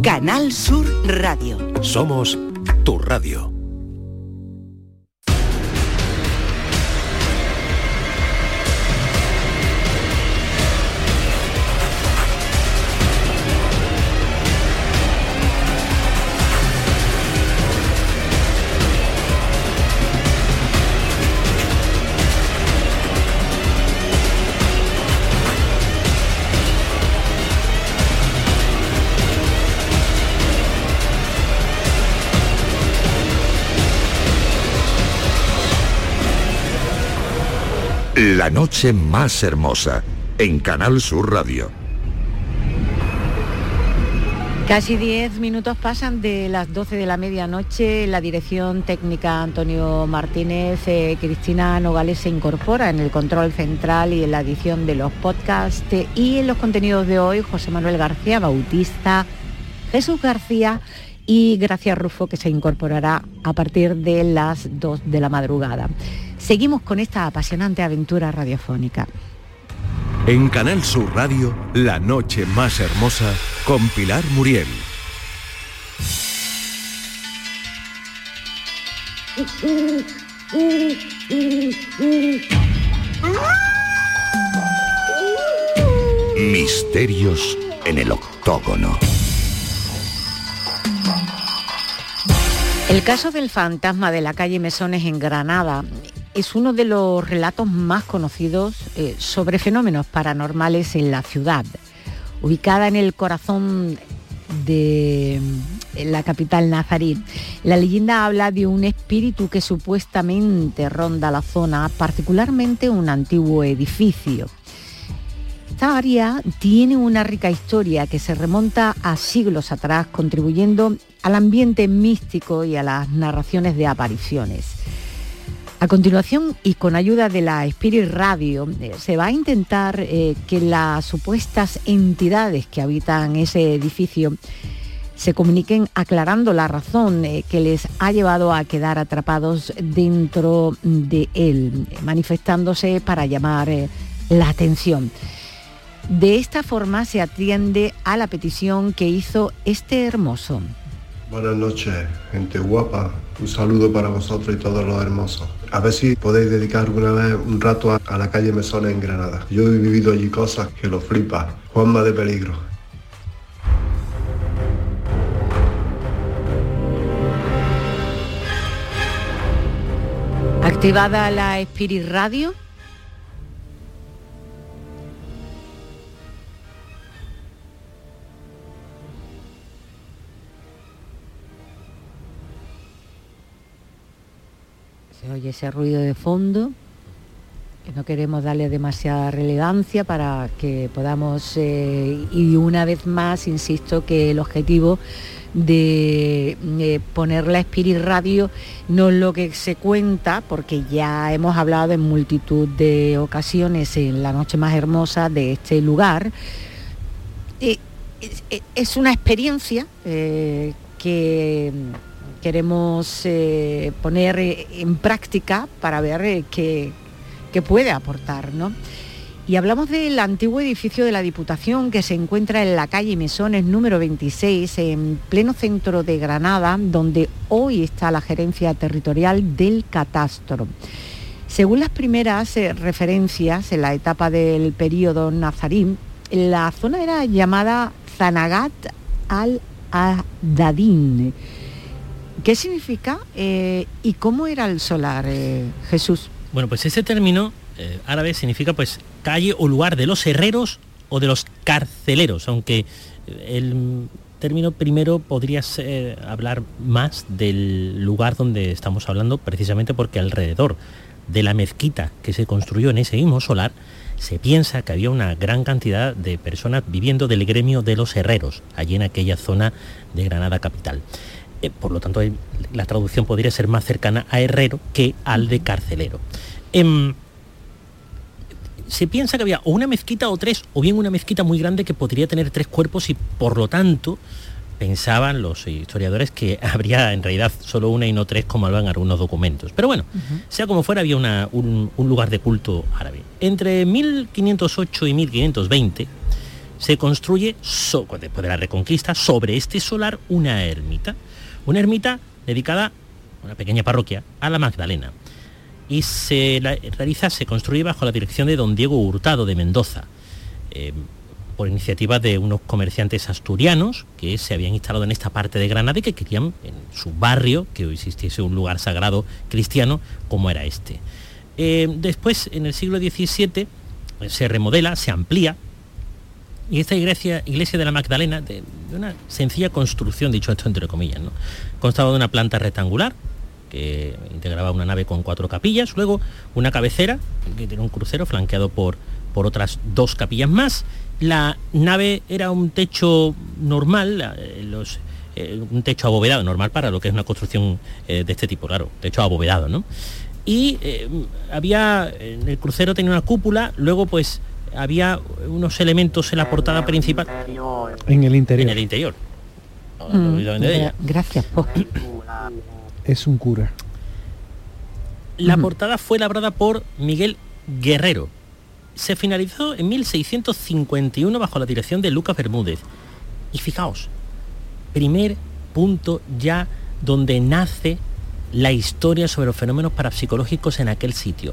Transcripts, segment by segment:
Canal Sur Radio. Somos tu radio. La noche más hermosa, en Canal Sur Radio. Casi 10 minutos pasan de las 12 de la medianoche. La dirección técnica Antonio Martínez, Cristina Nogales se incorpora en el control central y en la edición de los podcasts. Y en los contenidos de hoy, José Manuel García Bautista, Jesús García y Gracia Rufo, que se incorporará a partir de las 2 de la madrugada. Seguimos con esta apasionante aventura radiofónica. En Canal Sur Radio, la noche más hermosa con Pilar Muriel. Misterios en el octógono. El caso del fantasma de la calle Mesones en Granada es uno de los relatos más conocidos sobre fenómenos paranormales en la ciudad. Ubicada en el corazón de la capital nazarí, la leyenda habla de un espíritu que supuestamente ronda la zona, particularmente un antiguo edificio. Esta área tiene una rica historia que se remonta a siglos atrás, contribuyendo al ambiente místico y a las narraciones de apariciones. A continuación, y con ayuda de la Spirit Radio, se va a intentar que las supuestas entidades que habitan ese edificio se comuniquen aclarando la razón que les ha llevado a quedar atrapados dentro de él, manifestándose para llamar la atención. De esta forma se atiende a la petición que hizo este hermoso. Buenas noches, gente guapa. Un saludo para vosotros y todos los hermosos. A ver si podéis dedicar alguna vez un rato a la calle Mesones en Granada. Yo he vivido allí cosas que lo flipa. Juanma de Peligro. Activada la Spirit Radio. Se oye ese ruido de fondo, que no queremos darle demasiada relevancia para que podamos, y una vez más, insisto, que el objetivo de poner la Spirit Radio no es lo que se cuenta, porque ya hemos hablado en multitud de ocasiones en la noche más hermosa de este lugar. Es una experiencia que queremos poner en práctica para ver qué puede aportar, ¿no? Y hablamos del antiguo edificio de la Diputación que se encuentra en la calle Mesones número 26, en pleno centro de Granada, donde hoy está la gerencia territorial del catastro. Según las primeras referencias en la etapa del periodo nazarí, la zona era llamada Zanagat al-Adadín. ¿Qué significa y cómo era el solar, Jesús? Bueno, pues ese término árabe significa pues calle o lugar de los herreros o de los carceleros, aunque el término primero podría hablar más del lugar donde estamos hablando, precisamente porque alrededor de la mezquita que se construyó en ese mismo solar se piensa que había una gran cantidad de personas viviendo del gremio de los herreros, allí en aquella zona de Granada capital. Por lo tanto, la traducción podría ser más cercana a herrero que al de carcelero. Se piensa que había o una mezquita o tres, o bien una mezquita muy grande que podría tener 3 cuerpos y, por lo tanto, pensaban los historiadores que habría en realidad solo una y no 3, como hablan algunos documentos. Pero bueno, sea como fuera, había un lugar de culto árabe. Entre 1508 y 1520, se construye, después de la Reconquista, sobre este solar una ermita dedicada, una pequeña parroquia, a la Magdalena. Y se construye bajo la dirección de don Diego Hurtado de Mendoza, por iniciativa de unos comerciantes asturianos que se habían instalado en esta parte de Granada y que querían en su barrio que existiese un lugar sagrado cristiano como era este. Después, en el siglo XVII, se remodela, se amplía, y esta iglesia de la Magdalena, de una sencilla construcción, dicho esto entre comillas, ¿no?, constaba de una planta rectangular que integraba una nave con 4 capillas, luego una cabecera que tiene un crucero flanqueado por otras 2 capillas más. La nave era un techo normal, un techo abovedado, normal para lo que es una construcción de este tipo, claro, techo abovedado, ¿no? Y en el crucero tenía una cúpula, luego pues había unos elementos en la portada principal. En el interior. En el interior. Gracias, po. Es un cura. La portada fue labrada por Miguel Guerrero. Se finalizó en 1651 bajo la dirección de Lucas Bermúdez. Y fijaos, primer punto ya donde nace la historia sobre los fenómenos parapsicológicos en aquel sitio.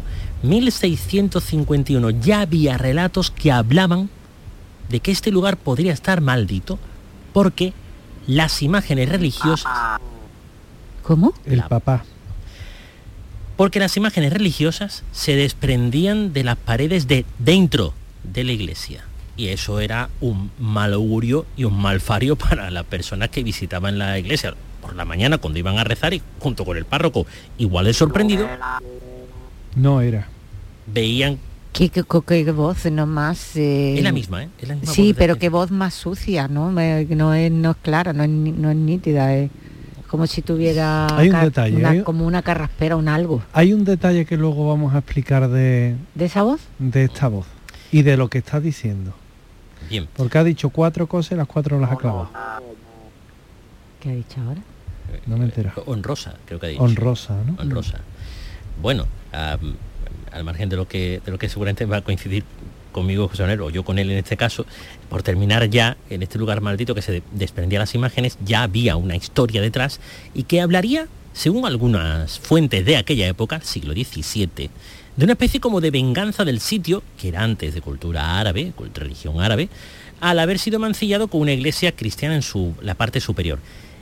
1651 ya había relatos que hablaban de que este lugar podría estar maldito porque las imágenes religiosas... ¿Cómo? El papá. Porque las imágenes religiosas se desprendían de las paredes de dentro de la iglesia. Y eso era un mal augurio y un mal fario para las personas que visitaban la iglesia por la mañana cuando iban a rezar, y junto con el párroco, igual de sorprendido, no era. Veían... ¿Qué voz nomás? Es la misma, ¿eh? Es la misma sí, voz pero qué voz más sucia, ¿no? No es clara, no es nítida, es como si tuviera hay un detalle, como una carraspera, un algo. Hay un detalle que luego vamos a explicar de esa voz, de esta voz y de lo que está diciendo. Bien. Porque ha dicho 4 cosas y las 4 las ha clavado. ¿Qué ha dicho ahora? No me entero. Honrosa, creo que ha dicho. Honrosa, ¿no? Honrosa. Bueno, al margen de lo que seguramente va a coincidir conmigo José Manuel, o yo con él en este caso, por terminar ya, en este lugar maldito que se desprendía las imágenes, ya había una historia detrás y que hablaría, según algunas fuentes de aquella época, siglo XVII, de una especie como de venganza del sitio, que era antes de cultura árabe, religión árabe, al haber sido mancillado con una iglesia cristiana en la parte superior.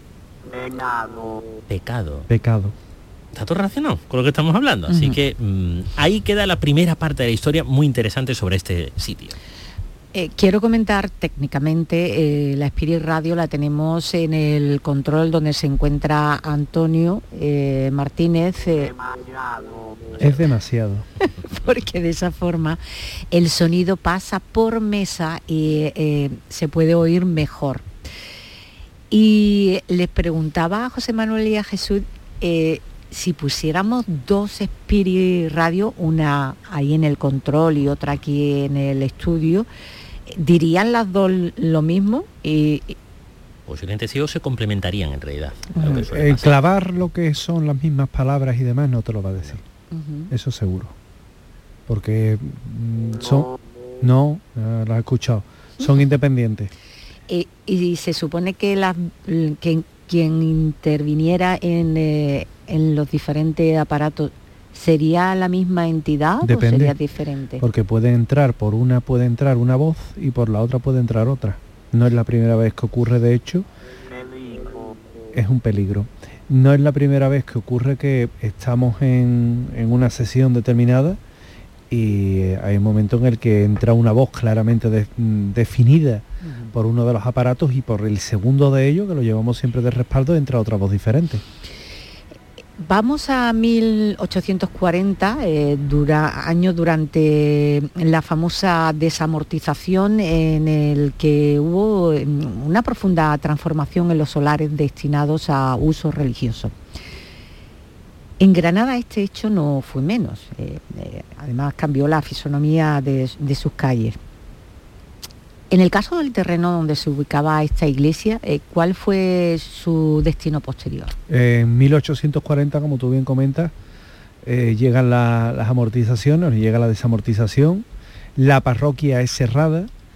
Pecado. Está todo relacionado con lo que estamos hablando, así que ahí queda la primera parte de la historia muy interesante sobre este sitio. Quiero comentar técnicamente, la Spirit Radio la tenemos en el control donde se encuentra Antonio Martínez. Es demasiado. Porque de esa forma el sonido pasa por mesa y se puede oír mejor. Y les preguntaba a José Manuel y a Jesús si pusiéramos 2 Spirit Radio, una ahí en el control y otra aquí en el estudio, ¿dirían las 2 lo mismo? Posiblemente sí, o se complementarían en realidad. Clavar lo que son las mismas palabras y demás no te lo va a decir. Eso seguro. Porque no, lo he escuchado, son independientes. Y se supone que quien interviniera en los diferentes aparatos, ¿sería la misma entidad? Depende, o sería diferente? Porque puede entrar una voz y por la otra puede entrar otra. No es la primera vez que ocurre, de hecho. Es un peligro. No es la primera vez que ocurre que estamos en una sesión determinada y hay un momento en el que entra una voz claramente definida por uno de los aparatos y por el segundo de ellos, que lo llevamos siempre de respaldo, entra otra voz diferente. Vamos a 1840, año durante la famosa desamortización, en el que hubo una profunda transformación en los solares destinados a uso religioso. En Granada este hecho no fue menos, además cambió la fisonomía de sus calles. En el caso del terreno donde se ubicaba esta iglesia, ¿cuál fue su destino posterior? En 1840, como tú bien comentas, llegan las amortizaciones, llega la desamortización, la parroquia es cerrada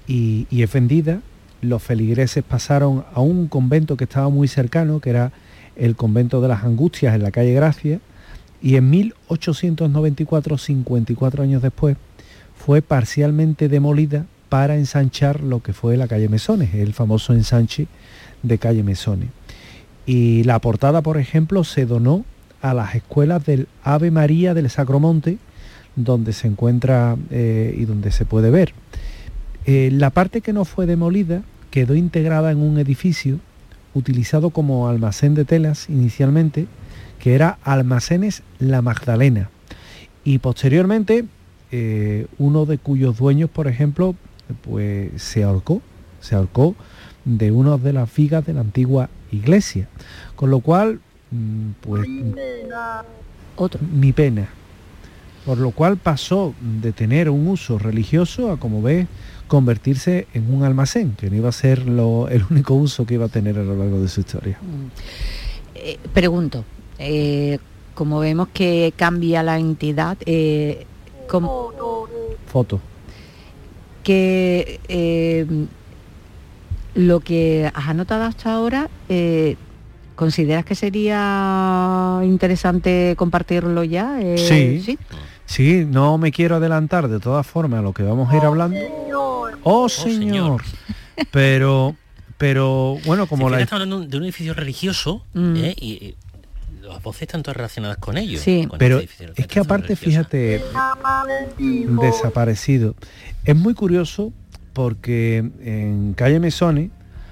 y es vendida. Los feligreses pasaron a un convento que estaba muy cercano, que era el convento de las Angustias en la calle Gracia, y en 1894, 54 años después, fue parcialmente demolida para ensanchar lo que fue la calle Mesones, el famoso ensanche de calle Mesones. Y la portada, por ejemplo, se donó a las escuelas del Ave María del Sacromonte, donde se encuentra y donde se puede ver. La parte que no fue demolida quedó integrada en un edificio utilizado como almacén de telas inicialmente, que era Almacenes La Magdalena, y posteriormente uno de cuyos dueños, por ejemplo, pues se ahorcó de una de las vigas de la antigua iglesia, con lo cual pues mi pena, por lo cual pasó de tener un uso religioso a, como ves, convertirse en un almacén, que no iba a ser el único uso que iba a tener a lo largo de su historia. Pregunto, como vemos que cambia la entidad, foto, que lo que has anotado hasta ahora, ¿consideras que sería interesante compartirlo ya? Sí, no me quiero adelantar de todas formas a lo que vamos a ir hablando. ¡Oh, señor! Pero bueno, como estamos hablando de un edificio religioso, y las voces están todas relacionadas con ello. Sí, pero es que aparte, fíjate, desaparecido. Es muy curioso porque en calle Mesones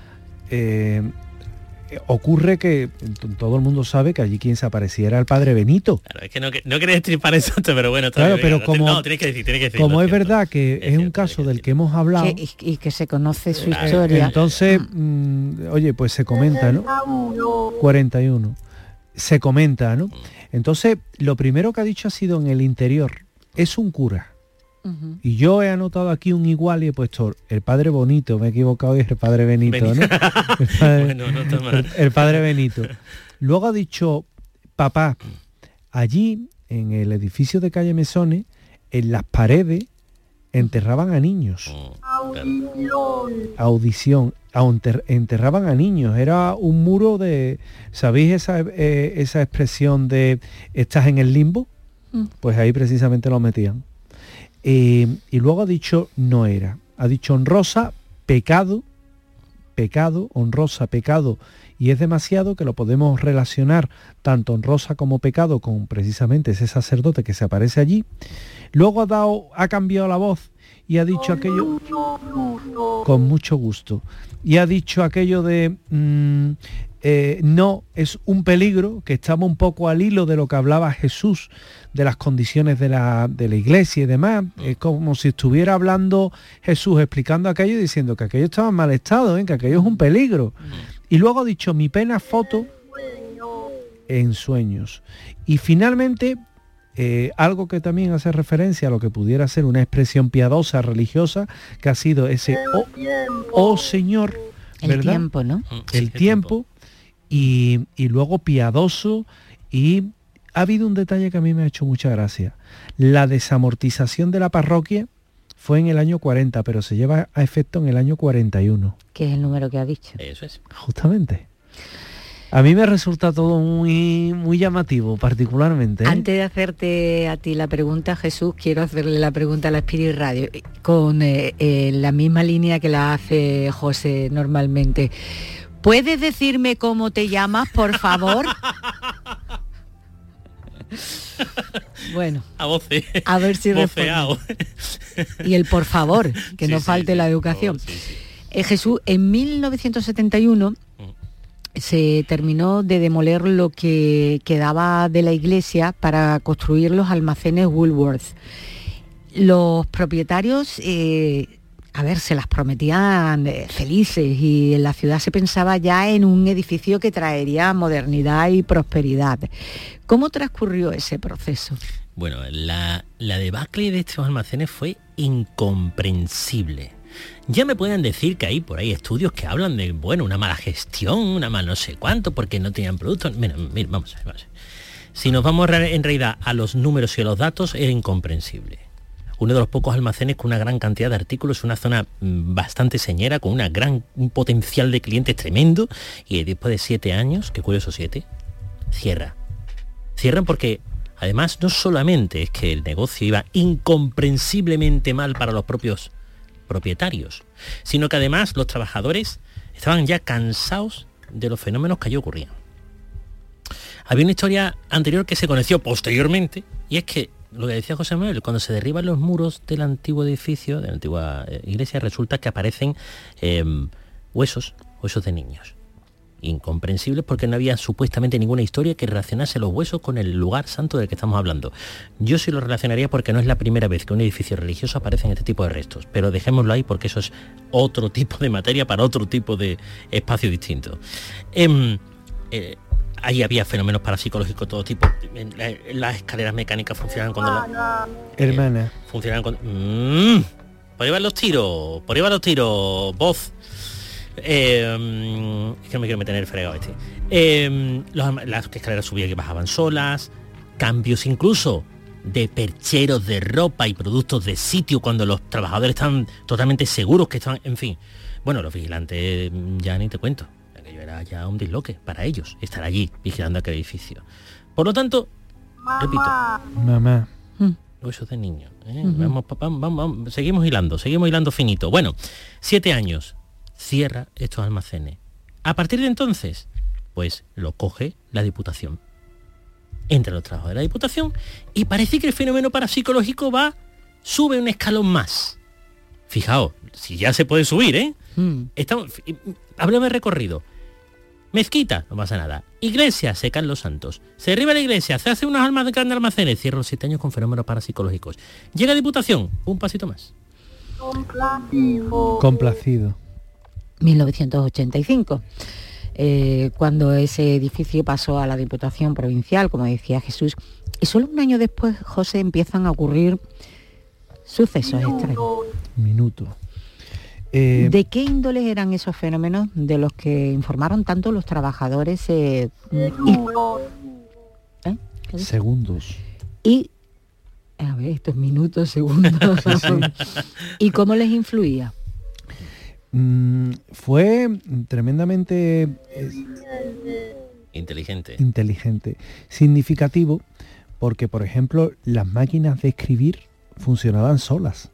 ocurre que todo el mundo sabe que allí quien se aparecía era el padre Benito. Claro, es que no quería destripar eso, pero bueno. Claro, pero tienes que decir. Como es verdad que es un caso del que hemos hablado. Y que se conoce su historia. Entonces, oye, pues se comenta, ¿no? 41. Se comenta, ¿no? Entonces, lo primero que ha dicho ha sido en el interior. Es un cura. Y yo he anotado aquí un igual y he puesto el padre Bonito, me he equivocado y es el padre Benito, ¿no? El padre Benito. Luego ha dicho, papá, allí en el edificio de calle Mesones, en las paredes, enterraban a niños. Enterraban a niños. Era un muro de, ¿sabéis esa expresión de estás en el limbo? Pues ahí precisamente lo metían. Y luego ha dicho no era. Ha dicho honrosa, pecado, honrosa, pecado, y es demasiado, que lo podemos relacionar tanto honrosa como pecado con precisamente ese sacerdote que se aparece allí. Luego ha cambiado la voz y ha dicho aquello con mucho gusto. Y ha dicho aquello de no, es un peligro, que estamos un poco al hilo de lo que hablaba Jesús, de las condiciones de la iglesia y demás. Es como si estuviera hablando Jesús, explicando aquello y diciendo que aquello estaba en mal estado, que aquello es un peligro. Y luego ha dicho mi pena foto en sueños. Y finalmente, algo que también hace referencia a lo que pudiera ser una expresión piadosa, religiosa, que ha sido ese oh Señor, ¿verdad? El tiempo, ¿no? El tiempo. Y luego piadoso. Y ha habido un detalle que a mí me ha hecho mucha gracia. La desamortización de la parroquia fue en el año 40, pero se lleva a efecto en el año 41. Que es el número que ha dicho. Eso es. Justamente. A mí me resulta todo muy, muy llamativo, particularmente. Antes de hacerte a ti la pregunta, Jesús, quiero hacerle la pregunta a la Spirit Radio, con la misma línea que la hace José normalmente. ¿Puedes decirme cómo te llamas, por favor? Bueno, a voces. A ver si responde. Y el por favor, que no falte la educación. Jesús, en 1971 se terminó de demoler lo que quedaba de la iglesia para construir los almacenes Woolworth. Los propietarios, se las prometían felices, y en la ciudad se pensaba ya en un edificio que traería modernidad y prosperidad. ¿Cómo transcurrió ese proceso? Bueno, la debacle de estos almacenes fue incomprensible. Ya me pueden decir que hay por ahí estudios que hablan de, una mala gestión, una mala no sé cuánto, porque no tenían productos. Mira, vamos a ver. Si nos vamos en realidad a los números y a los datos, era incomprensible. uno de los pocos almacenes con una gran cantidad de artículos, una zona bastante señera, con un potencial de clientes tremendo, y después de 7 años, qué curioso, 7, cierran porque además no solamente es que el negocio iba incomprensiblemente mal para los propios propietarios, sino que además los trabajadores estaban ya cansados de los fenómenos que allí ocurrían. Había una historia anterior que se conoció posteriormente, y es que lo que decía José Manuel, cuando se derriban los muros del antiguo edificio, de la antigua iglesia, resulta que aparecen huesos de niños. Incomprensibles porque no había supuestamente ninguna historia que relacionase los huesos con el lugar santo del que estamos hablando. Yo sí lo relacionaría porque no es la primera vez que en un edificio religioso aparecen este tipo de restos, pero dejémoslo ahí porque eso es otro tipo de materia para otro tipo de espacio distinto. Ahí había fenómenos parapsicológicos de todo tipo. Las escaleras mecánicas funcionaban cuando hermana. Funcionaban cuando... Por ahí van los tiros, voz. Es que no me quiero meter en el fregado las escaleras subían y bajaban solas, cambios incluso de percheros de ropa y productos de sitio cuando los trabajadores están totalmente seguros que están, en fin. Bueno, los vigilantes ya ni te cuento, aquello era ya un disloque para ellos, estar allí vigilando aquel edificio. Por lo tanto, repito, mamá, huesos de niños, vamos, seguimos hilando finito. Bueno, 7 años. Cierra estos almacenes. A partir de entonces, pues lo coge la Diputación. Entra los trabajos de la Diputación y parece que el fenómeno parapsicológico sube un escalón más. Fijaos, si ya se puede subir, ¿eh? Háblame de recorrido. Mezquita, no pasa nada. Iglesia, se caen los santos. Se derriba la iglesia, se hace unos grandes almacenes. Cierra los 7 años con fenómenos parapsicológicos. Llega a Diputación, un pasito más. Complacido. 1985, cuando ese edificio pasó a la Diputación Provincial, como decía Jesús, y solo un año después, José, empiezan a ocurrir sucesos extraños. Minuto. ¿De qué índole eran esos fenómenos de los que informaron tanto los trabajadores? Segundos. Y, a ver, estos minutos, segundos. Sí. ¿Y cómo les influía? Fue tremendamente inteligente, significativo, porque por ejemplo las máquinas de escribir funcionaban solas,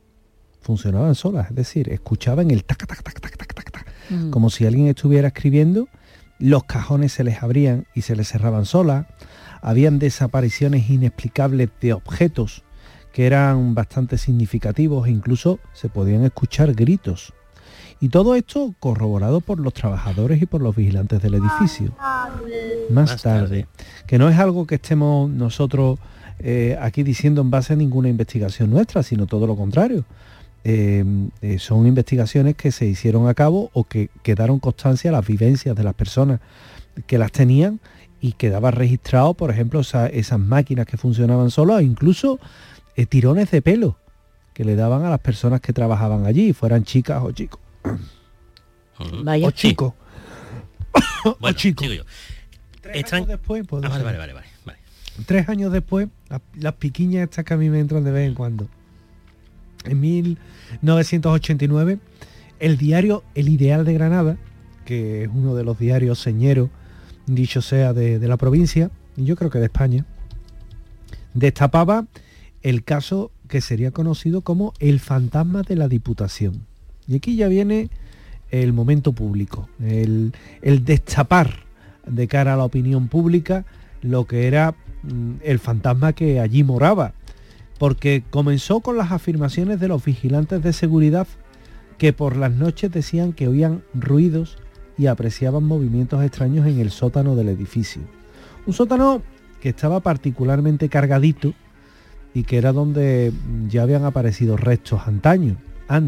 es decir, escuchaban el tac tac tac tac tac tac tac, como si alguien estuviera escribiendo. Los cajones se les abrían y se les cerraban solas, habían desapariciones inexplicables de objetos que eran bastante significativos e incluso se podían escuchar gritos. Y todo esto corroborado por los trabajadores y por los vigilantes del edificio. Más tarde. Que no es algo que estemos nosotros aquí diciendo en base a ninguna investigación nuestra, sino todo lo contrario. Son investigaciones que se hicieron a cabo o que quedaron constancia las vivencias de las personas que las tenían y quedaba registrado, por ejemplo, esas máquinas que funcionaban solas, incluso tirones de pelo que le daban a las personas que trabajaban allí, fueran chicas o chicos. Vaya. O chicos. Bueno, o chicos. 3 años después, vale. 3 años después, las piquiñas estas que a mí me entran de vez en cuando. En 1989, el diario El Ideal de Granada, que es uno de los diarios señeros, dicho sea, de la provincia, y yo creo que de España, destapaba el caso que sería conocido como el fantasma de la Diputación. Y aquí ya viene el momento público, el destapar de cara a la opinión pública lo que era el fantasma que allí moraba, porque comenzó con las afirmaciones de los vigilantes de seguridad que por las noches decían que oían ruidos y apreciaban movimientos extraños en el sótano del edificio. Un sótano que estaba particularmente cargadito y que era donde ya habían aparecido restos antaño.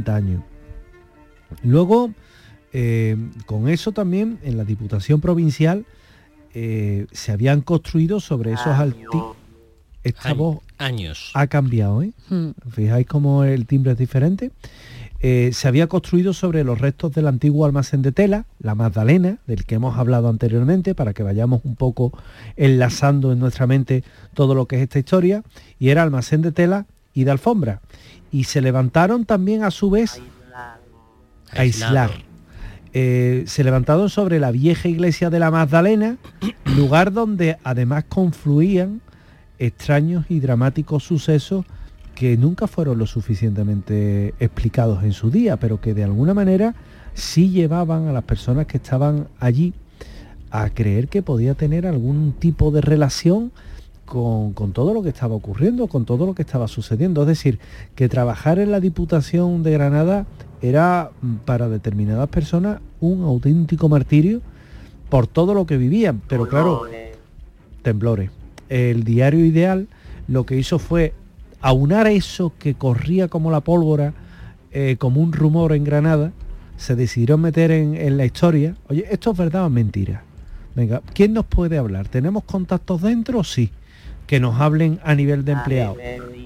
Luego, con eso también, en la Diputación Provincial se habían construido sobre esos Esta voz años ha cambiado, ¿eh? ¿Fijáis cómo el timbre es diferente? Se había construido sobre los restos del antiguo almacén de tela, la Magdalena, del que hemos hablado anteriormente, para que vayamos un poco enlazando en nuestra mente todo lo que es esta historia, y era almacén de tela y de alfombra. Y se levantaron también a su vez a aislar. Se levantaron sobre la vieja iglesia de la Magdalena, lugar donde además confluían extraños y dramáticos sucesos que nunca fueron lo suficientemente explicados en su día, pero que de alguna manera sí llevaban a las personas que estaban allí a creer que podía tener algún tipo de relación con todo lo que estaba ocurriendo, con todo lo que estaba sucediendo. Es decir, que trabajar en la Diputación de Granada era para determinadas personas un auténtico martirio por todo lo que vivían. Pero claro, temblores. El diario Ideal lo que hizo fue aunar eso que corría como la pólvora, como un rumor en Granada. Se decidió meter en la historia. Oye, ¿esto es verdad o es mentira? Venga, ¿quién nos puede hablar? ¿Tenemos contactos dentro? Sí. Que nos hablen a nivel de empleados.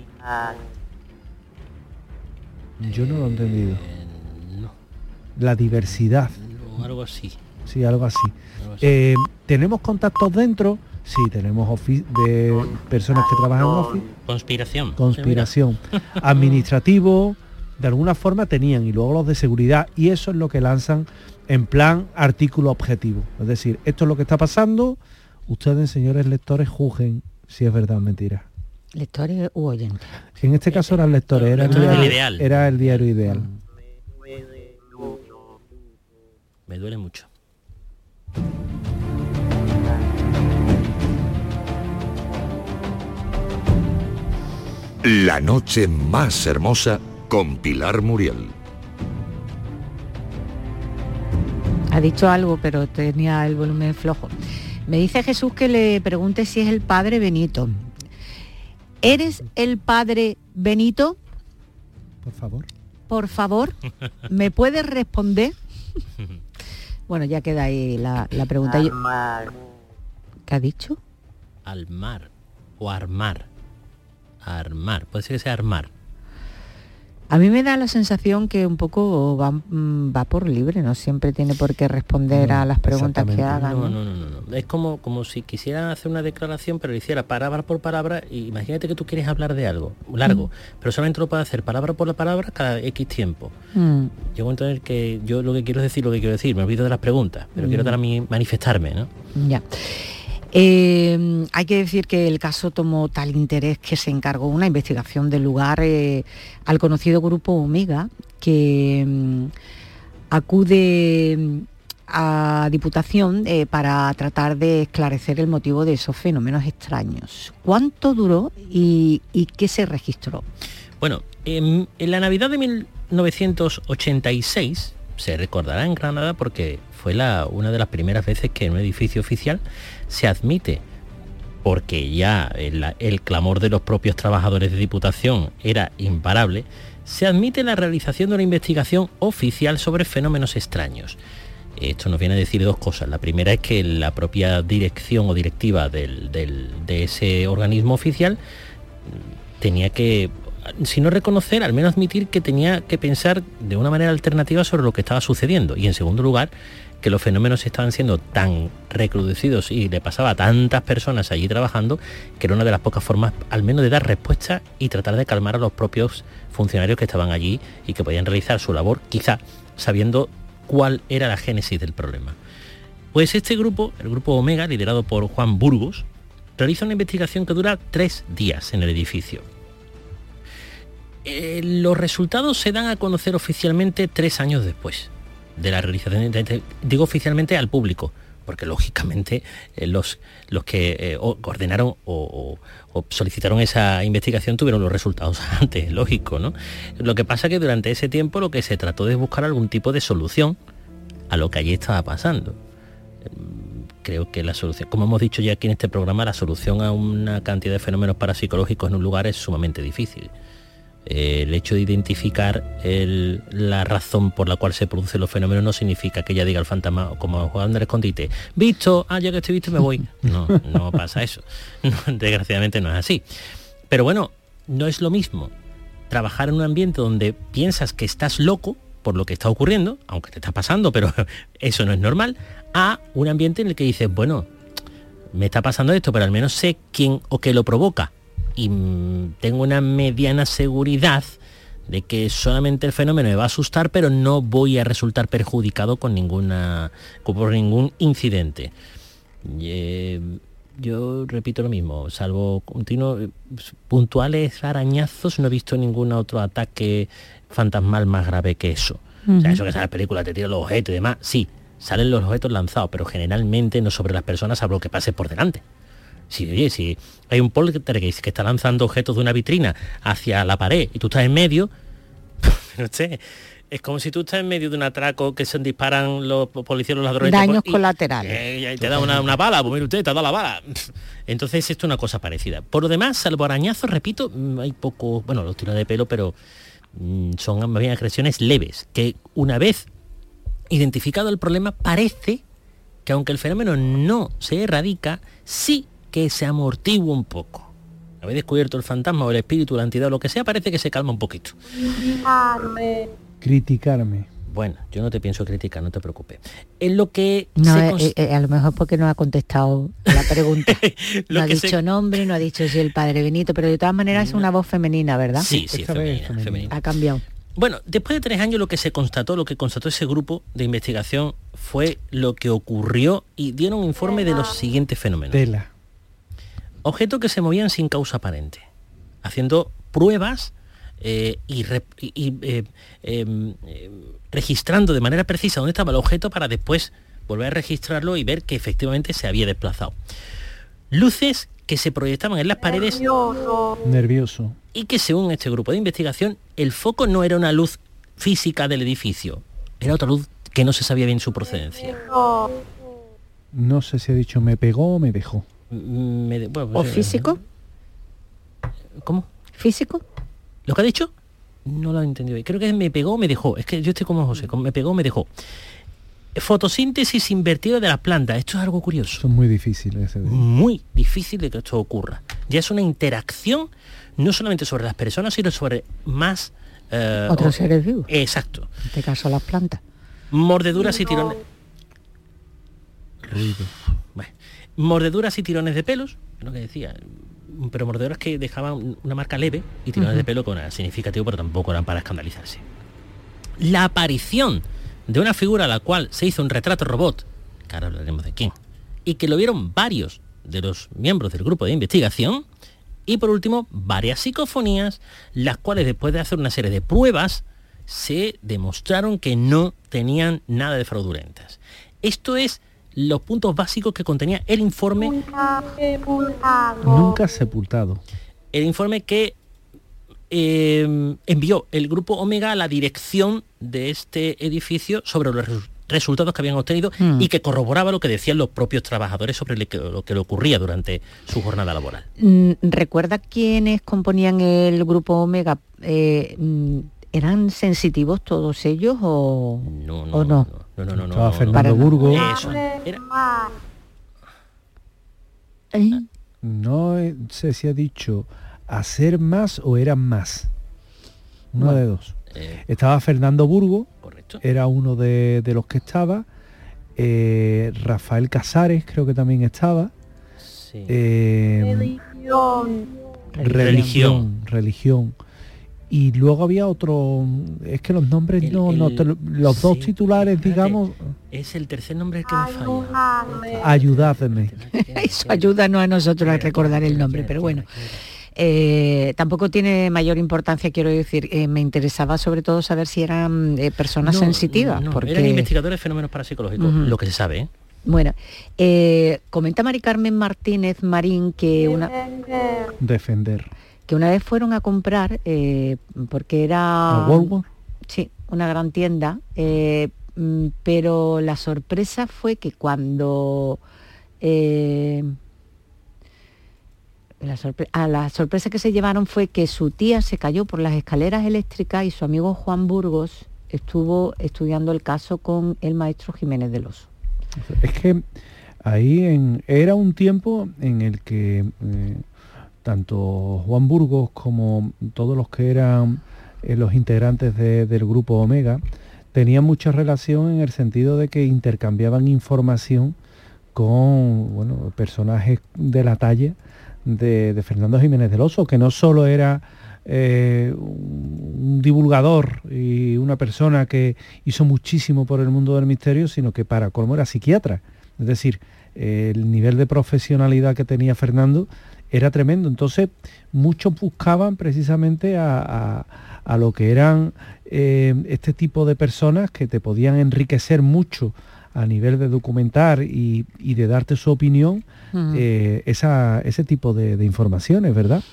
Yo no lo he entendido. No. La diversidad. No, algo así. Sí, algo así. ¿Tenemos contactos dentro? Sí, tenemos de personas que trabajan en Office. Conspiración. Administrativo, de alguna forma tenían, y luego los de seguridad, y eso es lo que lanzan en plan artículo objetivo. Es decir, esto es lo que está pasando, ustedes, señores lectores, juzguen si es verdad o mentira. ¿Lectores u oyentes? En este caso eran lectores, era el diario Ideal. Me duele mucho. La noche más hermosa con Pilar Muriel. Ha dicho algo, pero tenía el volumen flojo. Me dice Jesús que le pregunte si es el padre Benito. ¿Eres el padre Benito? Por favor. Por favor, ¿me puedes responder? Bueno, ya queda ahí la pregunta. ¿Qué ha dicho? Al mar o armar. Armar, puede ser que sea armar. A mí me da la sensación que un poco va por libre, no siempre tiene por qué responder a las preguntas que hagan. No. Es como si quisiera hacer una declaración, pero lo hiciera palabra por palabra. Y imagínate que tú quieres hablar de algo largo, pero solamente lo puedes hacer palabra por palabra cada X tiempo. Llego a entender que yo lo que quiero es decir lo que quiero decir, me olvido de las preguntas, pero quiero también manifestarme, ¿no? Ya. Hay que decir que el caso tomó tal interés que se encargó una investigación del lugar al conocido grupo Omega, que acude a Diputación para tratar de esclarecer el motivo de esos fenómenos extraños. ¿Cuánto duró y qué se registró? Bueno, en la Navidad de 1986, se recordará en Granada porque fue una de las primeras veces que en un edificio oficial se admite, porque ya el clamor de los propios trabajadores de Diputación era imparable, se admite la realización de una investigación oficial sobre fenómenos extraños. Esto nos viene a decir dos cosas. La primera es que la propia dirección o directiva de ese organismo oficial tenía que, si no reconocer, al menos admitir que tenía que pensar de una manera alternativa sobre lo que estaba sucediendo. Y en segundo lugar, que los fenómenos estaban siendo tan recrudecidos y le pasaba a tantas personas allí trabajando, que era una de las pocas formas, al menos, de dar respuesta y tratar de calmar a los propios funcionarios que estaban allí y que podían realizar su labor, quizá sabiendo cuál era la génesis del problema. Pues este grupo, el grupo Omega, liderado por Juan Burgos, realiza una investigación que dura 3 días en el edificio. Los resultados se dan a conocer oficialmente 3 años después de la realización, digo oficialmente al público, porque lógicamente los que ordenaron o solicitaron esa investigación tuvieron los resultados antes, lógico, ¿no? Lo que pasa es que durante ese tiempo lo que se trató de buscar algún tipo de solución a lo que allí estaba pasando. Creo que la solución, como hemos dicho ya aquí en este programa, la solución a una cantidad de fenómenos parapsicológicos en un lugar es sumamente difícil. El hecho de identificar la razón por la cual se producen los fenómenos no significa que ella diga al fantasma, como jugando al escondite, visto, ya que estoy visto me voy. No pasa eso. No, desgraciadamente no es así. Pero bueno, no es lo mismo trabajar en un ambiente donde piensas que estás loco por lo que está ocurriendo, aunque te está pasando, pero eso no es normal, a un ambiente en el que dices, bueno, me está pasando esto, pero al menos sé quién o qué lo provoca. y tengo una mediana seguridad de que solamente el fenómeno me va a asustar, pero no voy a resultar perjudicado por ningún incidente. Yo repito lo mismo, salvo puntuales arañazos, no he visto ningún otro ataque fantasmal más grave que eso. O sea, eso que sale en la película, te tiran los objetos y demás, sí, salen los objetos lanzados, pero generalmente no sobre las personas, salvo que pase por delante. Si hay un poltergeist que está lanzando objetos de una vitrina hacia la pared y tú estás en medio, no sé, es como si tú estás en medio de un atraco que se disparan los policías, los ladrones. Daños colaterales. Y te da una bala, pues mire usted, te ha dado la bala. Entonces esto es una cosa parecida. Por lo demás, salvo arañazos, repito, hay poco, bueno, los tiros de pelo, pero son más bien agresiones leves, que una vez identificado el problema, parece que aunque el fenómeno no se erradica, sí que se amortigua un poco. Una vez descubierto el fantasma o el espíritu, la entidad o lo que sea, parece que se calma un poquito. Criticarme. Bueno, yo no te pienso criticar, no te preocupes. En lo que no, a lo mejor porque no ha contestado la pregunta. No ha dicho nombre, no ha dicho si el padre Benito, pero de todas maneras es una voz femenina, ¿verdad? Sí, femenina. Ha cambiado. Bueno, después de 3 años lo que constató ese grupo de investigación fue lo que ocurrió y dieron un informe de los siguientes fenómenos. Objetos que se movían sin causa aparente, haciendo pruebas registrando de manera precisa dónde estaba el objeto para después volver a registrarlo y ver que efectivamente se había desplazado. Luces que se proyectaban en las paredes. Nervioso. Y que según este grupo de investigación, el foco no era una luz física del edificio, era otra luz que no se sabía bien su procedencia. No sé si ha dicho me pegó o me dejó. ¿O físico? ¿Cómo? ¿Físico? ¿Lo que ha dicho? No lo he entendido. Creo que es me pegó o me dejó. Es que yo estoy como José, me pegó o me dejó. Fotosíntesis invertida de las plantas. Esto es algo curioso. Esto es muy difícil. Muy difícil de que esto ocurra. Ya es una interacción no solamente sobre las personas, sino sobre más... otros seres vivos. Exacto. En este caso las plantas. Mordeduras y tirones... Ruido. Bueno, mordeduras y tirones de pelos, es lo que decía, pero mordeduras que dejaban una marca leve y tirones de pelo con era significativo, pero tampoco eran para escandalizarse. La aparición de una figura a la cual se hizo un retrato robot, que ahora hablaremos de quién, y que lo vieron varios de los miembros del grupo de investigación, y por último, varias psicofonías, las cuales después de hacer una serie de pruebas, se demostraron que no tenían nada de fraudulentas. Esto es los puntos básicos que contenía el informe. Nunca sepultado. El informe que envió el grupo Omega a la dirección de este edificio sobre los resultados que habían obtenido y que corroboraba lo que decían los propios trabajadores sobre lo que le ocurría durante su jornada laboral. ¿Recuerda quiénes componían el grupo Omega? ¿Eran sensitivos todos ellos o no? No. Estaba Fernando Burgos. Eso. No sé si ha dicho hacer más o eran más. Uno de dos. Estaba Fernando Burgos, correcto. Era uno de los que estaba. Rafael Casares creo que también estaba. Sí. Religión. Y luego había otro, es que los nombres los dos titulares, digamos. Es el tercer nombre el que me falla. Ayudadme. Eso ayúdanos a nosotros a recordar el nombre, pero bueno. Tampoco tiene mayor importancia, quiero decir, me interesaba sobre todo saber si eran personas sensitivas. Porque eran investigadores de fenómenos parapsicológicos, lo que se sabe, ¿eh? Bueno, comenta Mari Carmen Martínez Marín que Defender. Que una vez fueron a comprar, porque era... ¿A Walmart? Sí, una gran tienda, pero la sorpresa fue que cuando... la sorpresa que se llevaron fue que su tía se cayó por las escaleras eléctricas y su amigo Juan Burgos estuvo estudiando el caso con el maestro Jiménez del Oso. Es que ahí era un tiempo en el que... tanto Juan Burgos como todos los que eran los integrantes del grupo Omega tenían mucha relación en el sentido de que intercambiaban información con personajes de la talla de Fernando Jiménez del Oso, que no solo era un divulgador y una persona que hizo muchísimo por el mundo del misterio, sino que para colmo era psiquiatra. Es decir, el nivel de profesionalidad que tenía Fernando era tremendo. Entonces muchos buscaban precisamente a lo que eran este tipo de personas que te podían enriquecer mucho a nivel de documentar y de darte su opinión, ese tipo de informaciones, ¿verdad?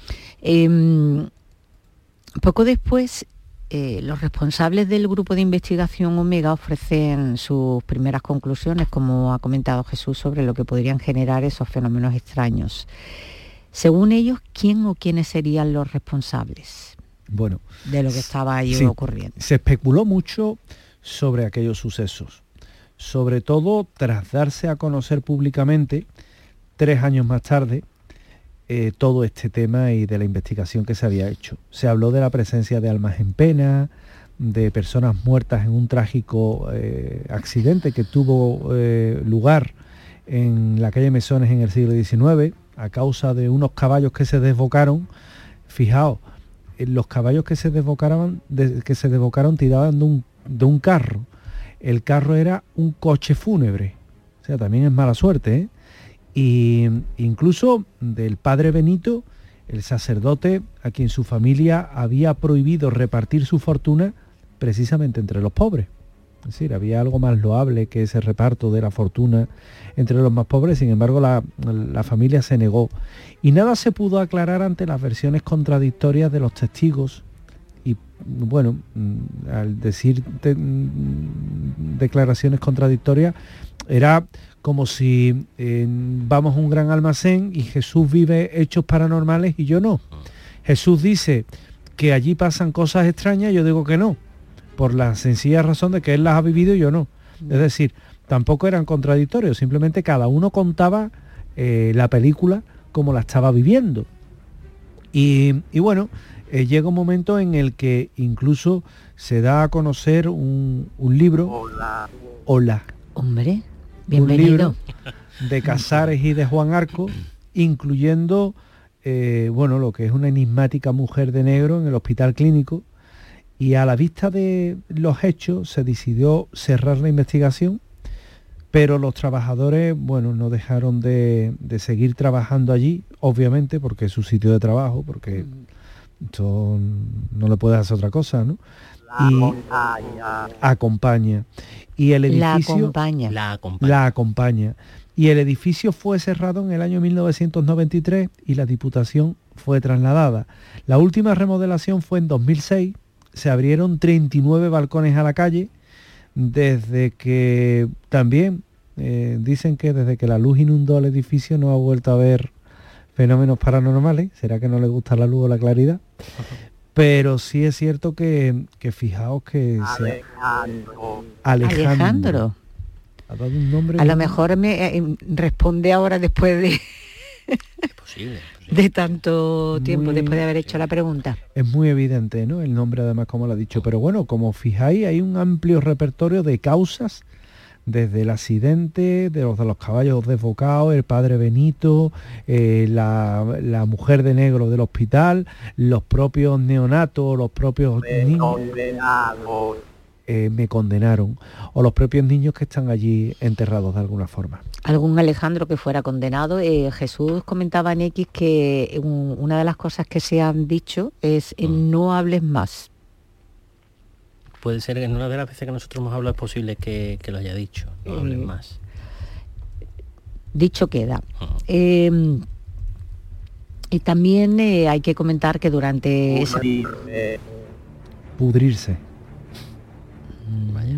Poco después, los responsables del grupo de investigación Omega ofrecen sus primeras conclusiones, como ha comentado Jesús, sobre lo que podrían generar esos fenómenos extraños. Según ellos, ¿quién o quiénes serían los responsables de lo que estaba ahí ocurriendo? Se especuló mucho sobre aquellos sucesos, sobre todo tras darse a conocer públicamente, 3 años más tarde, todo este tema y de la investigación que se había hecho. Se habló de la presencia de almas en pena, de personas muertas en un trágico accidente que tuvo lugar en la calle Mesones en el siglo XIX, a causa de unos caballos que se desbocaron. Fijaos, los caballos que se desbocaron tiraban de un carro. El carro era un coche fúnebre. O sea, también es mala suerte, ¿eh? Y incluso del padre Benito, el sacerdote a quien su familia había prohibido repartir su fortuna precisamente entre los pobres. Es decir, había algo más loable que ese reparto de la fortuna entre los más pobres. Sin embargo, la familia se negó. Y nada se pudo aclarar ante las versiones contradictorias de los testigos. Y bueno, al decir declaraciones contradictorias, era como si vamos a un gran almacén y Jesús vive hechos paranormales y yo no. Jesús dice que allí pasan cosas extrañas, yo digo que no, por la sencilla razón de que él las ha vivido y yo no. Es decir, tampoco eran contradictorios, simplemente cada uno contaba la película como la estaba viviendo. Y bueno, llega un momento en el que incluso se da a conocer un libro. Hola. Hombre, bienvenido. Un libro de Casares y de Juan Arco, incluyendo lo que es una enigmática mujer de negro en el hospital clínico. Y a la vista de los hechos se decidió cerrar la investigación, pero los trabajadores, no dejaron de seguir trabajando allí, obviamente, porque es su sitio de trabajo, porque esto no le puede hacer otra cosa, ¿no? Acompaña. Y el edificio la acompaña. Y el edificio fue cerrado en el año 1993 y la Diputación fue trasladada. La última remodelación fue en 2006. Se abrieron 39 balcones a la calle, desde que también dicen que desde que la luz inundó el edificio no ha vuelto a haber fenómenos paranormales. ¿Será que no le gusta la luz o la claridad? Pero sí es cierto que fijaos que Alejandro ha dado un nombre. A lo mejor me responde ahora después de es posible. De tanto tiempo, después de haber hecho la pregunta. Es muy evidente, ¿no? El nombre, además, como lo ha dicho. Pero bueno, como fijáis, hay un amplio repertorio de causas, desde el accidente, de los caballos desbocados, el padre Benito, la mujer de negro del hospital, los propios neonatos, los propios niños. Me condenaron, o los propios niños que están allí enterrados de alguna forma. Algún Alejandro que fuera condenado. Jesús comentaba en X que una de las cosas que se han dicho es no hables más. Puede ser que en una de las veces que nosotros hemos hablado es posible que lo haya dicho, no hables más. Dicho queda. Y también hay que comentar que durante Pudrirse. Vaya.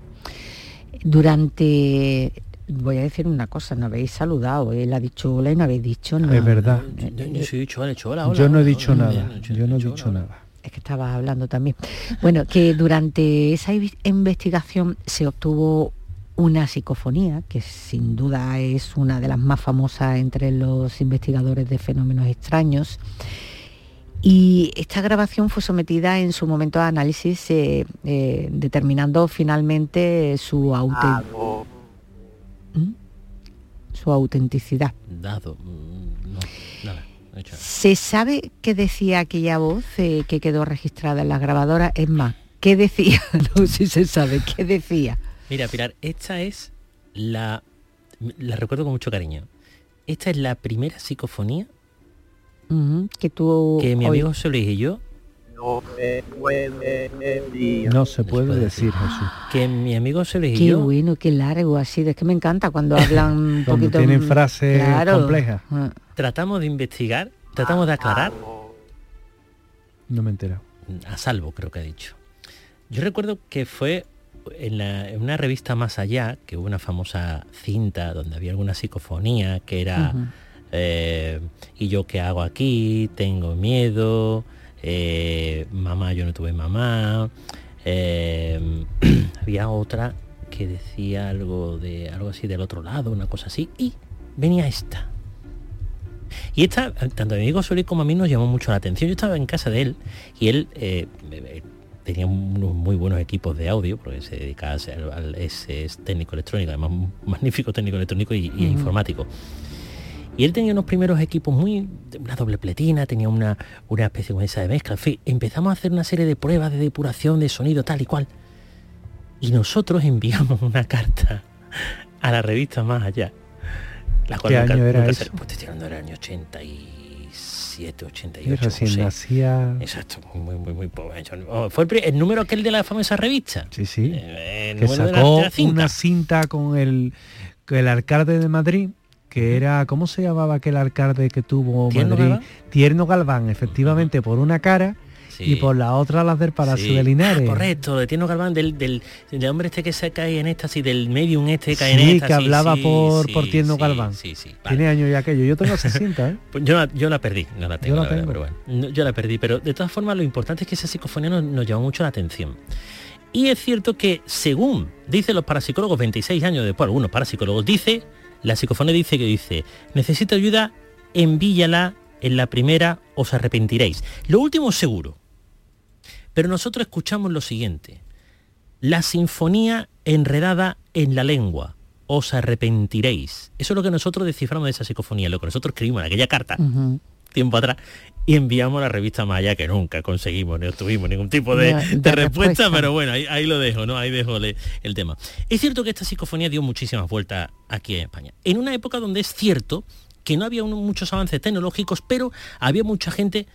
Durante... Voy a decir una cosa, no habéis saludado, él ha dicho hola y no habéis dicho nada. Es verdad. Yo sí he dicho hola. Yo no he dicho nada. Yo no he dicho nada. Es que estabas hablando también. Bueno, que durante esa investigación se obtuvo una psicofonía, que sin duda es una de las más famosas entre los investigadores de fenómenos extraños. Y esta grabación fue sometida en su momento a análisis, determinando finalmente su autenticidad. Nada, no he hecho nada. ¿Se sabe qué decía aquella voz que quedó registrada en la grabadora? Es más, ¿qué decía? No sé si se sabe, ¿qué decía? Mira, Pilar, esta es la recuerdo con mucho cariño. Esta es la primera psicofonía que tú... que mi amigo José Luis y yo... No se puede decir, Jesús. Que mi amigo José Luis y Qué yo... bueno, qué largo así. Es que me encanta cuando hablan un Cuando poquito... tienen frases complejas. Tratamos de investigar, tratamos de aclarar... No me he enterado. A salvo, creo que ha dicho. Yo recuerdo que fue en una revista Más Allá, que hubo una famosa cinta donde había alguna psicofonía que era ¿y yo qué hago aquí? Tengo miedo, mamá, yo no tuve mamá. Había otra que decía algo así del otro lado, una cosa así, y venía esta. Y esta, tanto a mi amigo Solís como a mí, nos llamó mucho la atención. Yo estaba en casa de él y él tenía unos muy buenos equipos de audio, porque se dedicaba es técnico electrónico, además un magnífico técnico electrónico y informático. Y él tenía unos primeros equipos una doble pletina, tenía una especie como esa de mezcla. En fin, empezamos a hacer una serie de pruebas de depuración de sonido tal y cual. Y nosotros enviamos una carta a la revista Más Allá. La cual ¿Qué año era eso? Pues te estoy hablando del año 87, 88. Recién nacía... Exacto, muy pobre. Fue el número aquel de la famosa revista. Sí, sí. Que sacó una cinta con el alcalde de Madrid, que era, ¿cómo se llamaba aquel alcalde que tuvo ¿Tierno Madrid? Galván? Tierno Galván, efectivamente, por una cara, sí. Y por la otra las del Palacio de Linares. Correcto, de Tierno Galván, del hombre este que se cae en éxtasis, del medium este que cae en Sí, éxtasis. que hablaba por Tierno Galván. Sí, vale. Tiene años ya aquello. Yo tengo esa cinta, ¿eh? Pues yo la perdí, no la tengo, Yo la la verdad, tengo. pero bueno, yo la perdí, pero de todas formas lo importante es que esa psicofonía nos llamó mucho la atención. Y es cierto que, según dicen los parapsicólogos 26 años después, algunos parapsicólogos, la psicofonía dice, necesito ayuda, envíala, en la primera os arrepentiréis. Lo último seguro. Pero nosotros escuchamos lo siguiente: la sinfonía enredada en la lengua, os arrepentiréis. Eso es lo que nosotros desciframos de esa psicofonía, lo que nosotros escribimos en aquella carta, tiempo atrás, y enviamos a la revista Más Allá, que nunca conseguimos, ni obtuvimos ningún tipo de respuesta, pero bueno, ahí lo dejo, ¿no? Ahí dejo el tema. Es cierto que esta psicofonía dio muchísimas vueltas aquí en España, en una época donde es cierto que no había muchos avances tecnológicos, pero había mucha gente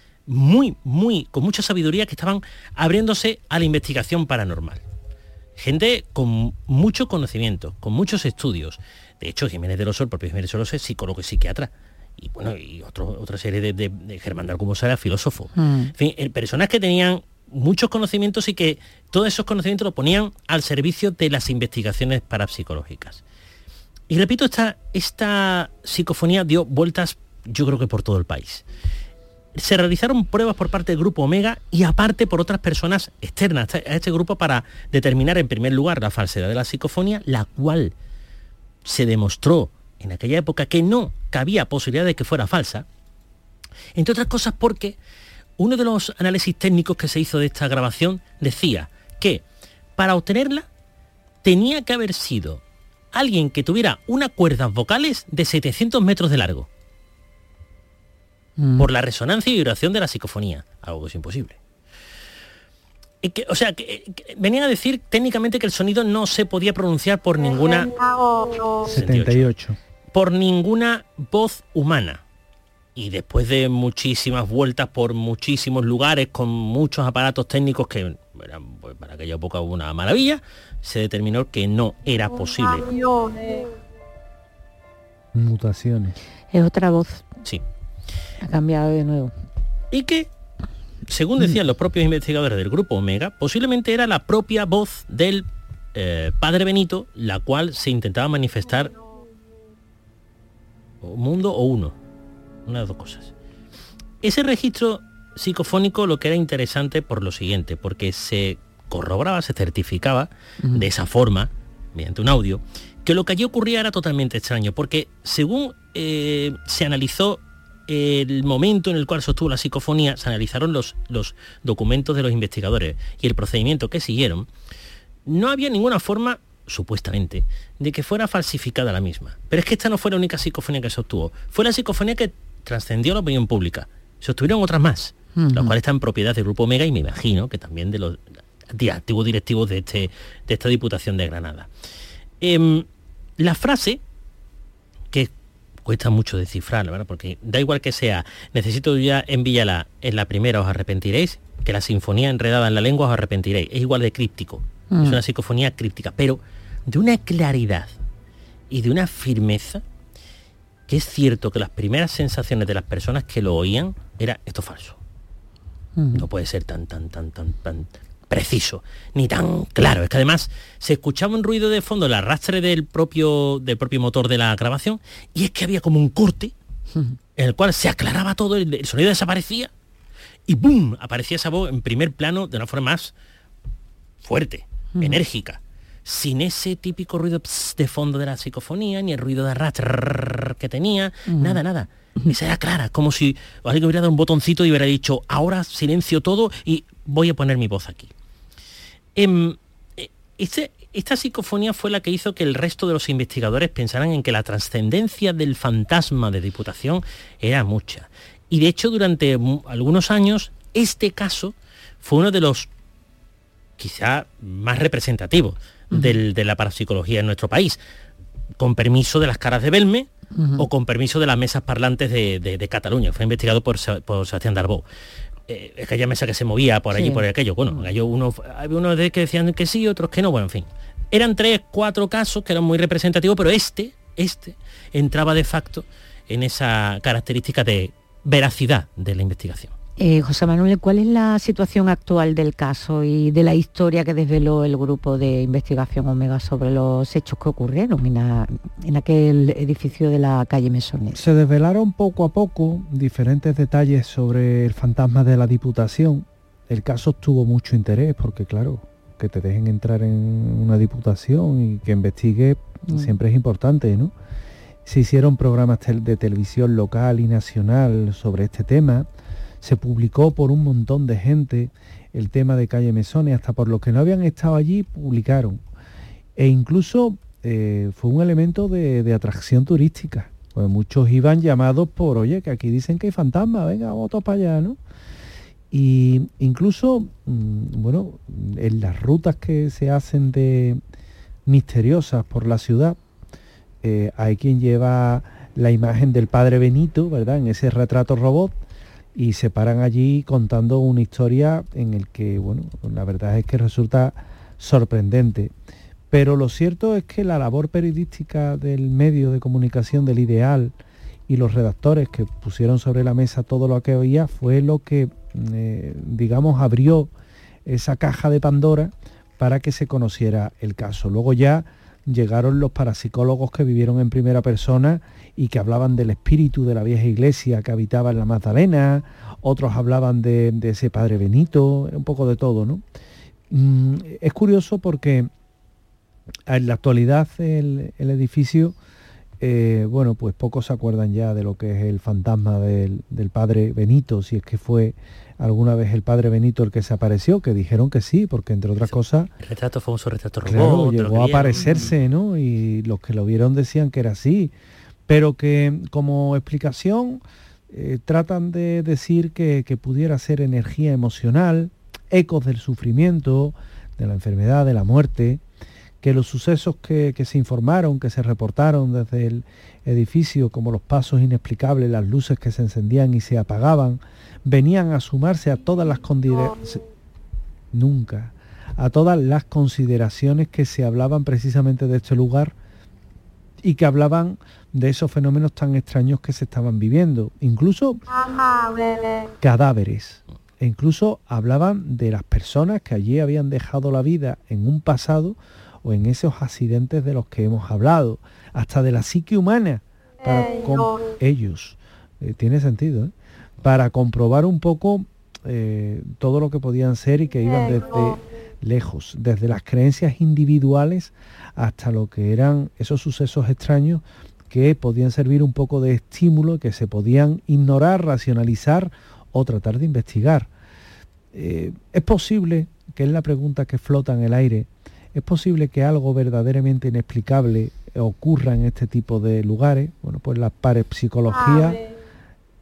con mucha sabiduría que estaban abriéndose a la investigación paranormal. Gente con mucho conocimiento, con muchos estudios. De hecho, Jiménez de Loso, el propio Jiménez de Loso, es psicólogo y psiquiatra. Y bueno, y otra serie de Germán de Argumosa era filósofo. En fin, personas que tenían muchos conocimientos y que todos esos conocimientos lo ponían al servicio de las investigaciones parapsicológicas. Y repito, esta psicofonía dio vueltas, yo creo que por todo el país. Se realizaron pruebas por parte del Grupo Omega y aparte por otras personas externas a este grupo para determinar en primer lugar la falsedad de la psicofonía, la cual se demostró en aquella época que no cabía posibilidad de que fuera falsa, entre otras cosas porque uno de los análisis técnicos que se hizo de esta grabación decía que para obtenerla tenía que haber sido alguien que tuviera unas cuerdas vocales de 700 metros de largo. Por la resonancia y vibración de la psicofonía, algo que es imposible. Venían a decir técnicamente que el sonido no se podía pronunciar por ninguna 78. Por ninguna voz humana. Y después de muchísimas vueltas por muchísimos lugares con muchos aparatos técnicos que eran, pues, para aquella época una maravilla, se determinó que no era posible. Mutaciones. Es otra voz. Sí. Ha cambiado de nuevo. Y que, según decían los propios investigadores del Grupo Omega, posiblemente era la propia voz del Padre Benito, la cual se intentaba manifestar mundo o uno. Una de dos cosas. Ese registro psicofónico lo que era interesante por lo siguiente, porque se corroboraba, se certificaba de esa forma, mediante un audio, que lo que allí ocurría era totalmente extraño, porque según se analizó el momento en el cual sostuvo la psicofonía, se analizaron los documentos de los investigadores y el procedimiento que siguieron, no había ninguna forma, supuestamente, de que fuera falsificada la misma. Pero es que esta no fue la única psicofonía que se obtuvo. Fue la psicofonía que trascendió la opinión pública. Sostuvieron otras más, las cuales están en propiedad del Grupo Omega y me imagino que también de los antiguos directivos de esta Diputación de Granada. La frase, que cuesta mucho descifrar, ¿verdad? Porque da igual que sea, necesito ya envíala en la primera, os arrepentiréis, que la sinfonía enredada en la lengua os arrepentiréis. Es igual de críptico, es una psicofonía críptica, pero de una claridad y de una firmeza, que es cierto que las primeras sensaciones de las personas que lo oían era esto falso. No puede ser tan preciso, ni tan claro. Es que además se escuchaba un ruido de fondo, el arrastre del propio motor de la grabación, y es que había como un corte en el cual se aclaraba todo, el sonido desaparecía y ¡boom! Aparecía esa voz en primer plano de una forma más fuerte, enérgica, sin ese típico ruido de fondo de la psicofonía, ni el ruido de arrastre que tenía, nada. Esa era clara, como si alguien hubiera dado un botoncito y hubiera dicho, ahora silencio todo y voy a poner mi voz aquí. Esta psicofonía fue la que hizo que el resto de los investigadores pensaran en que la trascendencia del fantasma de Diputación era mucha. Y de hecho, durante algunos años, este caso fue uno de los quizá más representativos de la parapsicología en nuestro país, con permiso de las caras de Belme, o con permiso de las mesas parlantes de Cataluña. Fue investigado por Sebastián Darbó. Aquella mesa que se movía por allí, por aquello. Bueno, había unos que decían que sí, otros que no. Bueno, en fin. Eran 3, 4 casos que eran muy representativos, pero este entraba de facto en esa característica de veracidad de la investigación. José Manuel, ¿cuál es la situación actual del caso y de la historia que desveló el grupo de investigación Omega sobre los hechos que ocurrieron en aquel edificio de la calle Mesones? Se desvelaron poco a poco diferentes detalles sobre el fantasma de la Diputación. El caso tuvo mucho interés porque, claro, que te dejen entrar en una diputación y que investigue siempre es importante, ¿no? Se hicieron programas de televisión local y nacional sobre este tema. Se publicó por un montón de gente el tema de calle Mesones, hasta por los que no habían estado allí publicaron. E incluso fue un elemento de atracción turística. Pues muchos iban llamados por, oye, que aquí dicen que hay fantasmas, venga, vamos todos para allá, ¿no? Y incluso, bueno, en las rutas que se hacen de misteriosas por la ciudad, hay quien lleva la imagen del padre Benito, ¿verdad?, en ese retrato robot, y se paran allí contando una historia en el que, bueno, la verdad es que resulta sorprendente. Pero lo cierto es que la labor periodística del medio de comunicación del Ideal y los redactores que pusieron sobre la mesa todo lo que oía fue lo que, digamos, abrió esa caja de Pandora para que se conociera el caso. Luego ya llegaron los parapsicólogos que vivieron en primera persona y que hablaban del espíritu de la vieja iglesia que habitaba en la Magdalena, otros hablaban de ese padre Benito, un poco de todo, ¿no? Es curioso porque en la actualidad el edificio, bueno, pues pocos se acuerdan ya de lo que es el fantasma del padre Benito, si es que fue alguna vez el padre Benito el que se apareció, que dijeron que sí, porque entre otras cosas... El retrato famoso, retrato robot. Claro, llegó a aparecerse, ¿no? Y los que lo vieron decían que era así, pero que como explicación tratan de decir que pudiera ser energía emocional, ecos del sufrimiento, de la enfermedad, de la muerte, que los sucesos que se informaron, que se reportaron desde el edificio, como los pasos inexplicables, las luces que se encendían y se apagaban, venían a sumarse a todas las consideraciones que se hablaban precisamente de este lugar y que hablaban de esos fenómenos tan extraños que se estaban viviendo, incluso cadáveres, e incluso hablaban de las personas que allí habían dejado la vida en un pasado o en esos accidentes de los que hemos hablado, hasta de la psique humana, ellos, tiene sentido, para comprobar un poco todo lo que podían ser y que iban desde lejos, desde las creencias individuales hasta lo que eran esos sucesos extraños que podían servir un poco de estímulo, que se podían ignorar, racionalizar o tratar de investigar. Es posible, que es la pregunta que flota en el aire, ¿es posible que algo verdaderamente inexplicable ocurra en este tipo de lugares? Bueno, pues la parapsicología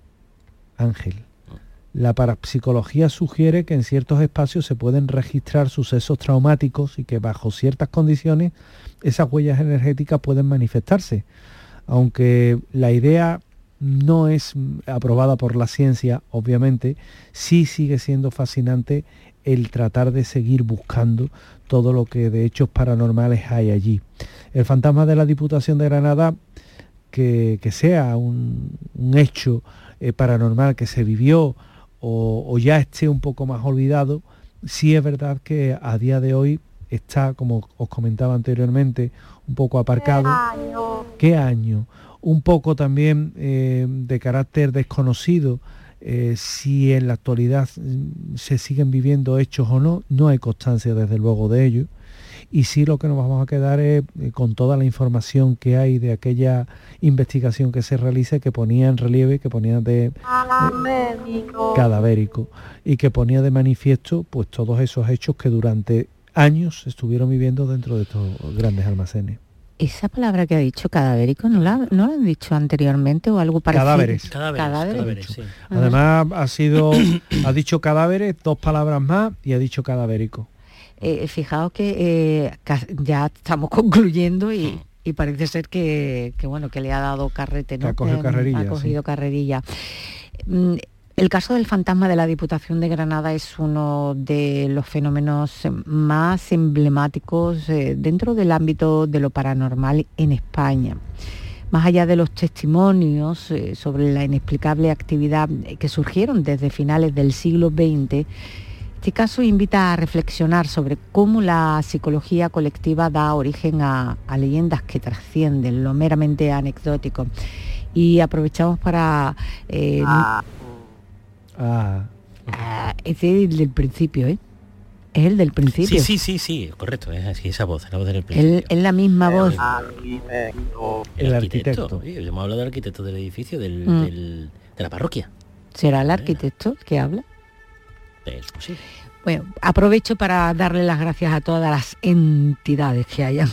Ángel. La parapsicología sugiere que en ciertos espacios se pueden registrar sucesos traumáticos y que bajo ciertas condiciones esas huellas energéticas pueden manifestarse. Aunque la idea no es aprobada por la ciencia, obviamente, sí sigue siendo fascinante el tratar de seguir buscando todo lo que de hechos paranormales hay allí. El fantasma de la Diputación de Granada, que sea un hecho paranormal que se vivió o ya esté un poco más olvidado, sí es verdad que a día de hoy está, como os comentaba anteriormente, un poco aparcado. ¿Qué año? Un poco también de carácter desconocido, si en la actualidad se siguen viviendo hechos o no, no hay constancia desde luego de ello. Y sí, lo que nos vamos a quedar es con toda la información que hay de aquella investigación que se realiza, que ponía en relieve, que ponía de cadavérico, y que ponía de manifiesto pues todos esos hechos que durante años estuvieron viviendo dentro de estos grandes almacenes. Esa palabra que ha dicho cadavérico, ¿no la han dicho anteriormente o algo parecido? Cadáveres, sí. Además ha dicho cadáveres, 2 palabras más, y ha dicho cadavérico. Fijaos que ya estamos concluyendo y parece ser que le ha dado carrete, ¿no? Ha cogido carrerilla. Ha cogido carrerilla. El caso del fantasma de la Diputación de Granada es uno de los fenómenos más emblemáticos dentro del ámbito de lo paranormal en España. Más allá de los testimonios sobre la inexplicable actividad que surgieron desde finales del siglo XX, este caso invita a reflexionar sobre cómo la psicología colectiva da origen a leyendas que trascienden lo meramente anecdótico. Y aprovechamos para... es el del principio, ¿eh? Es el del principio. Sí, correcto, es así, esa voz, la voz del principio. Es la misma voz. El arquitecto. Hemos hablado del arquitecto del edificio, de la parroquia. ¿Será el arquitecto que habla? Es posible. Bueno, aprovecho para darle las gracias a todas las entidades que hayan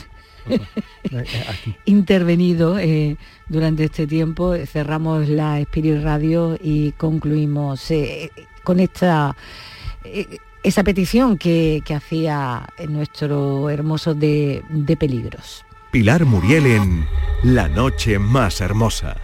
intervenido durante este tiempo. Cerramos la Spirit Radio y concluimos con esa petición que hacía nuestro hermoso de Peligros. Pilar Muriel en La Noche Más Hermosa.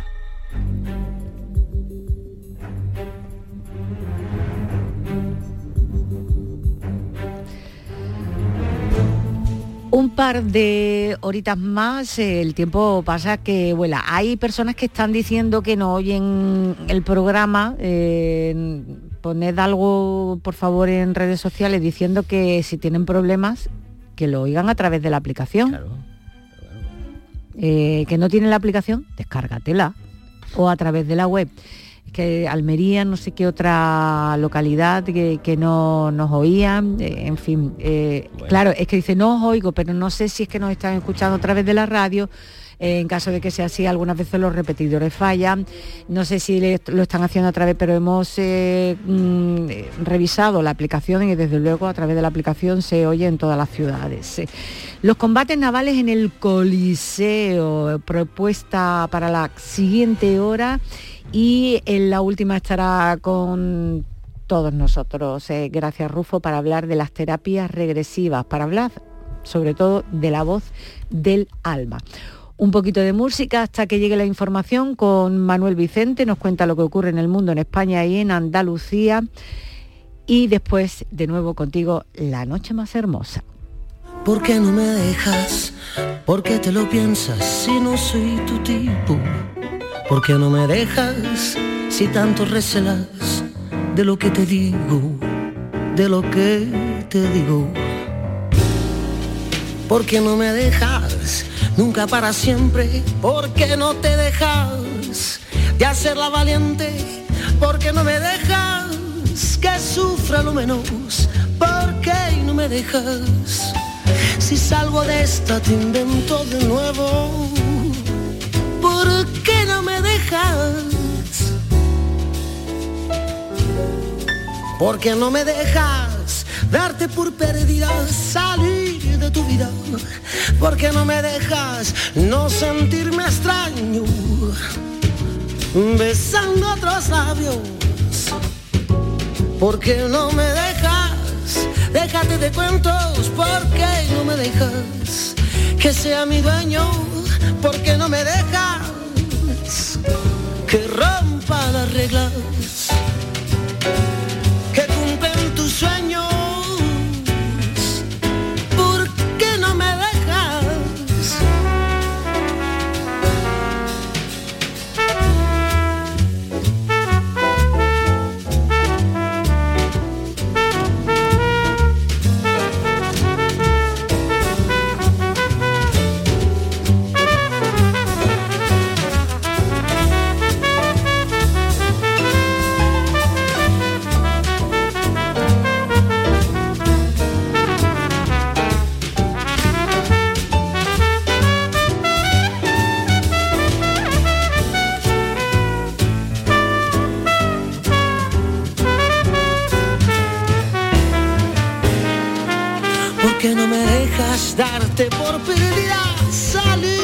Un par de horitas más, el tiempo pasa que vuela. Hay personas que están diciendo que no oyen el programa. Poned algo, por favor, en redes sociales diciendo que si tienen problemas, que lo oigan a través de la aplicación. Claro. Que no tienen la aplicación, descárgatela. O a través de la web. Que Almería, no sé qué otra localidad que no nos oían, en fin, bueno. Claro, es que dice, no os oigo, pero no sé si es que nos están escuchando a través de la radio. En caso de que sea así, algunas veces los repetidores fallan, no sé si lo están haciendo a través, pero hemos revisado la aplicación y desde luego a través de la aplicación se oye en todas las ciudades. Los combates navales en el Coliseo, propuesta para la siguiente hora. Y en la última estará con todos nosotros, gracias Rufo, para hablar de las terapias regresivas, para hablar sobre todo de la voz del alma. Un poquito de música hasta que llegue la información con Manuel Vicente, nos cuenta lo que ocurre en el mundo, en España y en Andalucía. Y después, de nuevo contigo, La Noche Más Hermosa. ¿Por qué no me dejas? ¿Por qué te lo piensas si no soy tu tipo? ¿Por qué no me dejas si tanto recelas de lo que te digo, de lo que te digo? ¿Por qué no me dejas nunca para siempre? ¿Por qué no te dejas de hacer la valiente? ¿Por qué no me dejas que sufra lo menos? ¿Por qué no me dejas? Si salgo de esta te invento de nuevo. ¿Por qué no me dejas? ¿Por qué no me dejas darte por perdida, salir de tu vida? ¿Por qué no me dejas no sentirme extraño besando otros labios? ¿Por qué no me dejas? Déjate de cuentos, ¿por qué no me dejas? Que sea mi dueño, ¿por qué no me dejas? Que rompa las reglas, que cumplen tus sueños, ¿por qué no me dejas? ¿Por qué no me dejas darte por perdida, salir